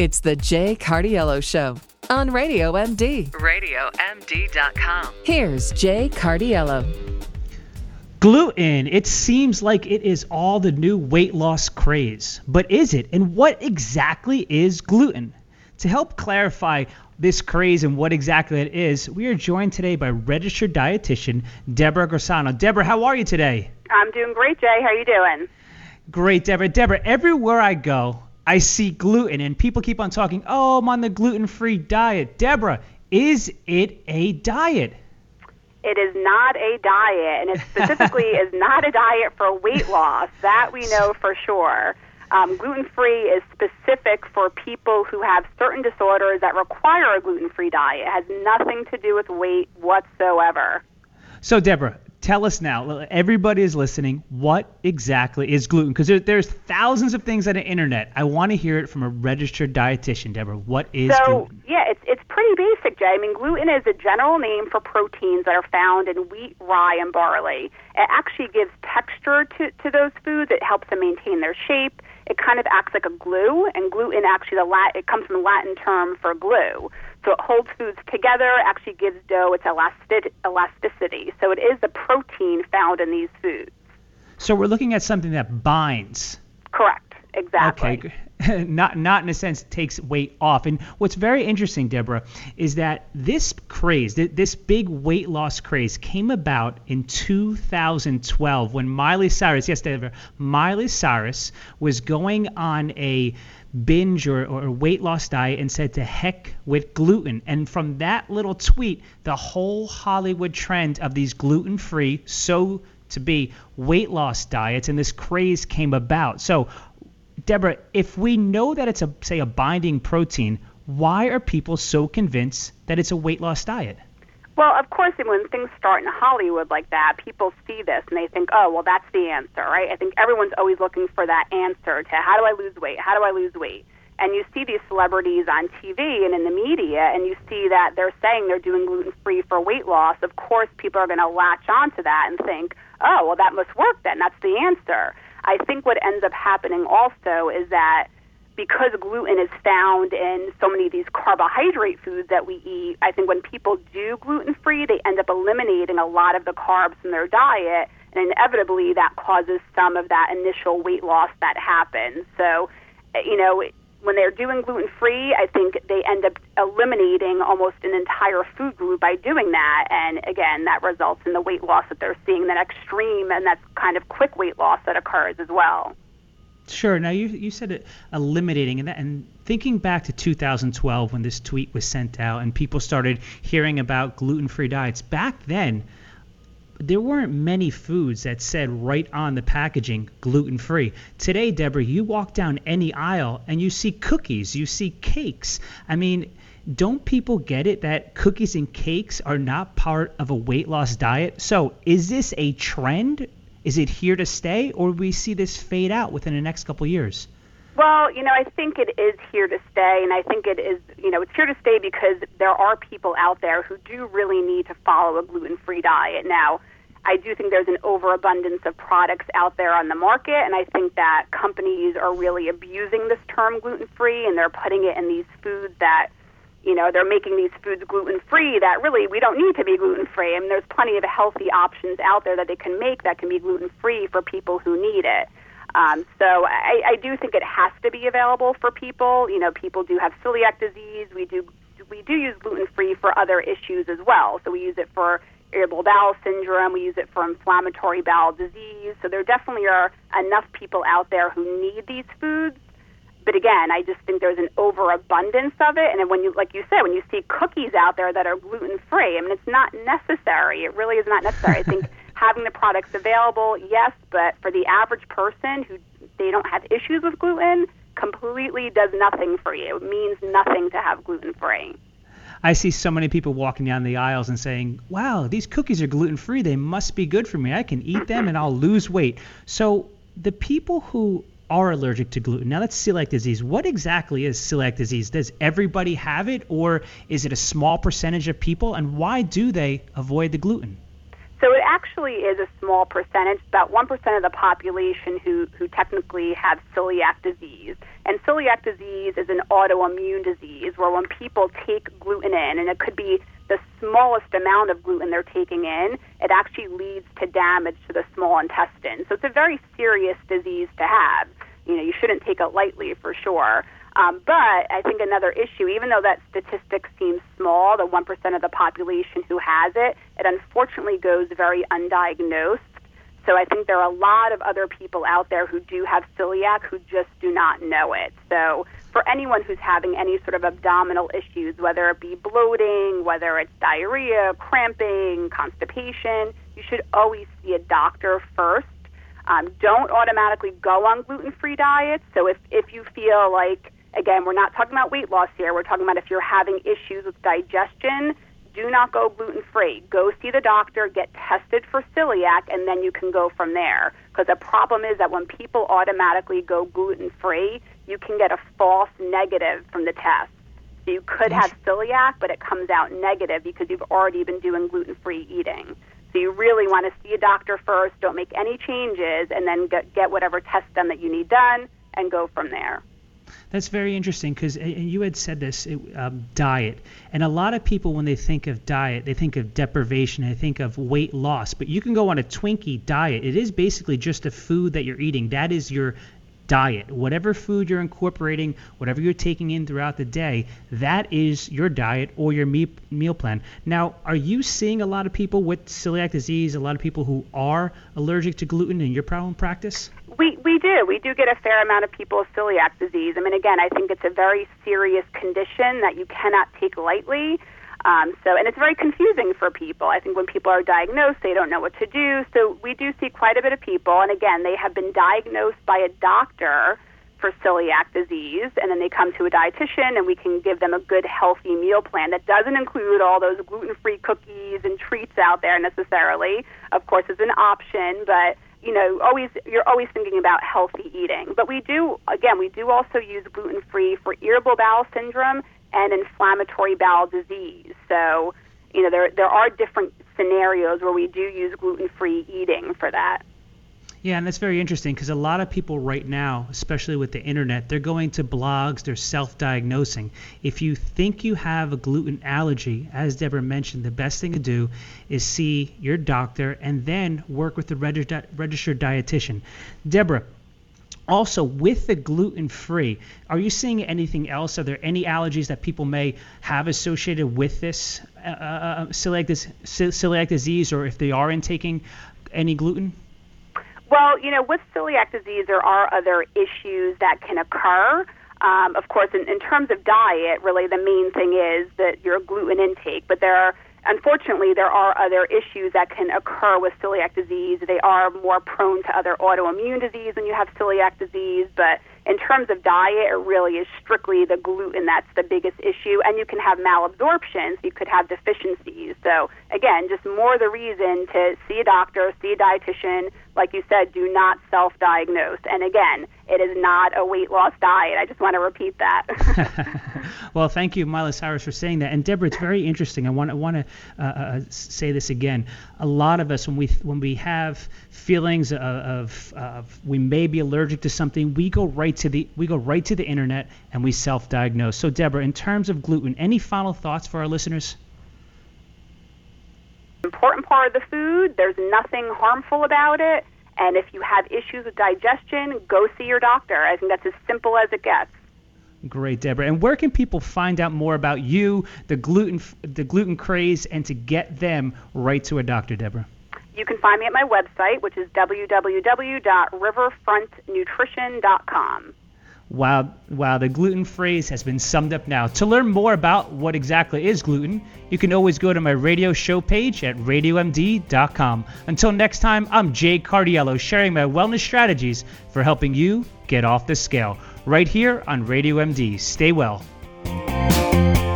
It's the Jay Cardiello Show on Radio MD. RadioMD.com. Here's Jay Cardiello. Gluten. It seems like it is all the new weight loss craze. But is it? And what exactly is gluten? To help clarify this craze and what exactly it is, we are joined today by registered dietitian Deborah Grassano. Deborah, how are you today? I'm doing great, Jay. How are you doing? Great, Deborah. Deborah, everywhere I go, I see gluten, and people keep on talking, oh, I'm on the gluten-free diet. Deborah, is it a diet? It is not a diet, and it specifically is not a diet for weight loss. That we know for sure. Gluten-free is specific for people who have certain disorders that require a gluten-free diet. It has nothing to do with weight whatsoever. So, Deborah, tell us now, everybody is listening, what exactly is gluten? Because there's thousands of things on the internet. I want to hear it from a registered dietitian. Deborah, what is gluten? Yeah, it's pretty basic, Jay. I mean, gluten is a general name for proteins that are found in wheat, rye, and barley. It actually gives texture to those foods. It helps them maintain their shape. It kind of acts like a glue, and gluten actually, it comes from the Latin term for glue. So it holds foods together, actually gives dough its elasticity. So it is the protein found in these foods. So we're looking at something that binds. Correct, exactly. Okay, not in a sense takes weight off. And what's very interesting, Deborah, is that this craze, this big weight loss craze came about in 2012 when Miley Cyrus, yes, Deborah, Miley Cyrus was going on a binge or weight loss diet and said to heck with gluten. And from that little tweet, the whole Hollywood trend of these gluten-free, so to be weight loss diets and this craze came about. So, Deborah, if we know that it's a binding protein, why are people so convinced that it's a weight loss diet? Well, of course, when things start in Hollywood like that, people see this and they think, oh, well, that's the answer, right? I think everyone's always looking for that answer to how do I lose weight? How do I lose weight? And you see these celebrities on TV and in the media, and you see that they're saying they're doing gluten-free for weight loss. Of course, people are going to latch onto that and think, oh, well, that must work then. That's the answer. I think what ends up happening also is that because gluten is found in so many of these carbohydrate foods that we eat, I think when people do gluten-free, they end up eliminating a lot of the carbs from their diet, and inevitably that causes some of that initial weight loss that happens. So, when they're doing gluten-free, I think they end up eliminating almost an entire food group by doing that, and again, that results in the weight loss that they're seeing, that extreme and that kind of quick weight loss that occurs as well. Sure. Now, you said it, eliminating, and thinking back to 2012 when this tweet was sent out and people started hearing about gluten-free diets, back then, there weren't many foods that said right on the packaging, gluten-free. Today, Deborah, you walk down any aisle and you see cookies, you see cakes. I mean, don't people get it that cookies and cakes are not part of a weight loss diet? So is this a trend? Is it here to stay, or will we see this fade out within the next couple of years? Well, I think it is here to stay, and I think it is, it's here to stay because there are people out there who do really need to follow a gluten-free diet. Now, I do think there's an overabundance of products out there on the market, and I think that companies are really abusing this term gluten-free, and they're putting it in these foods that, they're making these foods gluten-free that really we don't need to be gluten-free. I mean, there's plenty of healthy options out there that they can make that can be gluten-free for people who need it. So I do think it has to be available for people. People do have celiac disease. We do use gluten-free for other issues as well. So we use it for irritable bowel syndrome. We use it for inflammatory bowel disease. So there definitely are enough people out there who need these foods. But again, I just think there's an overabundance of it. And then when you, like you said, when you see cookies out there that are gluten-free, I mean, it's not necessary. It really is not necessary. I think having the products available, yes, but for the average person who they don't have issues with gluten, completely does nothing for you. It means nothing to have gluten-free. I see so many people walking down the aisles and saying, wow, these cookies are gluten-free. They must be good for me. I can eat them and I'll lose weight. So the people who are allergic to gluten, now that's celiac disease. What exactly is celiac disease? Does everybody have it, or is it a small percentage of people? And why do they avoid the gluten? So it actually is a small percentage, about 1% of the population who technically have celiac disease. And celiac disease is an autoimmune disease where when people take gluten in, and it could be the smallest amount of gluten they're taking in, it actually leads to damage to the small intestine. So it's a very serious disease to have. You shouldn't take it lightly for sure. But I think another issue, even though that statistic seems small, the 1% of the population who has it, it unfortunately goes very undiagnosed. So I think there are a lot of other people out there who do have celiac who just do not know it. So for anyone who's having any sort of abdominal issues, whether it be bloating, whether it's diarrhea, cramping, constipation, you should always see a doctor first. Don't automatically go on gluten-free diets. So if you feel like, again, we're not talking about weight loss here. We're talking about if you're having issues with digestion, do not go gluten-free. Go see the doctor, get tested for celiac, and then you can go from there. Because the problem is that when people automatically go gluten-free, you can get a false negative from the test. So you could have celiac, but it comes out negative because you've already been doing gluten-free eating. So you really want to see a doctor first, don't make any changes, and then get whatever test done that you need done and go from there. That's very interesting because you had said this, diet. And a lot of people, when they think of diet, they think of deprivation, they think of weight loss. But you can go on a Twinkie diet. It is basically just a food that you're eating. That is your diet. Whatever food you're incorporating, whatever you're taking in throughout the day, that is your diet or your meal plan. Now, are you seeing a lot of people with celiac disease, a lot of people who are allergic to gluten in your practice? We do. We do get a fair amount of people with celiac disease. I mean, again, I think it's a very serious condition that you cannot take lightly. And it's very confusing for people. I think when people are diagnosed, they don't know what to do. So we do see quite a bit of people. And again, they have been diagnosed by a doctor for celiac disease, and then they come to a dietitian, and we can give them a good, healthy meal plan that doesn't include all those gluten-free cookies and treats out there necessarily. Of course, it's an option, but you're always thinking about healthy eating. But we do also use gluten-free for irritable bowel syndrome and inflammatory bowel disease. So, there are different scenarios where we do use gluten-free eating for that. Yeah, and that's very interesting because a lot of people right now, especially with the internet, they're going to blogs, they're self-diagnosing. If you think you have a gluten allergy, as Deborah mentioned, the best thing to do is see your doctor and then work with the registered dietitian. Deborah, also with the gluten-free, are you seeing anything else? Are there any allergies that people may have associated with this celiac disease, or if they are intaking any gluten? Well, with celiac disease, there are other issues that can occur. Of course, in terms of diet, really the main thing is that your gluten intake. But unfortunately, there are other issues that can occur with celiac disease. They are more prone to other autoimmune disease when you have celiac disease. But in terms of diet, it really is strictly the gluten that's the biggest issue. And you can have malabsorption, so you could have deficiencies. So, again, just more the reason to see a doctor, see a dietitian. Like you said, do not self-diagnose. And again, it is not a weight loss diet. I just want to repeat that. Well, thank you, Miley Cyrus, for saying that. And Deborah, it's very interesting. I want to say this again. A lot of us, when we have feelings of we may be allergic to something, we go right to the internet and we self-diagnose. So, Deborah, in terms of gluten, any final thoughts for our listeners? Important part of the food. There's nothing harmful about it. And if you have issues with digestion, go see your doctor. I think that's as simple as it gets. Great, Deborah. And where can people find out more about you, the gluten craze, and to get them right to a doctor, Deborah? You can find me at my website, which is www.riverfrontnutrition.com. Wow, the gluten phrase has been summed up now. To learn more about what exactly is gluten, you can always go to my radio show page at radiomd.com. Until next time, I'm Jay Cardiello, sharing my wellness strategies for helping you get off the scale. Right here on Radio MD. Stay well.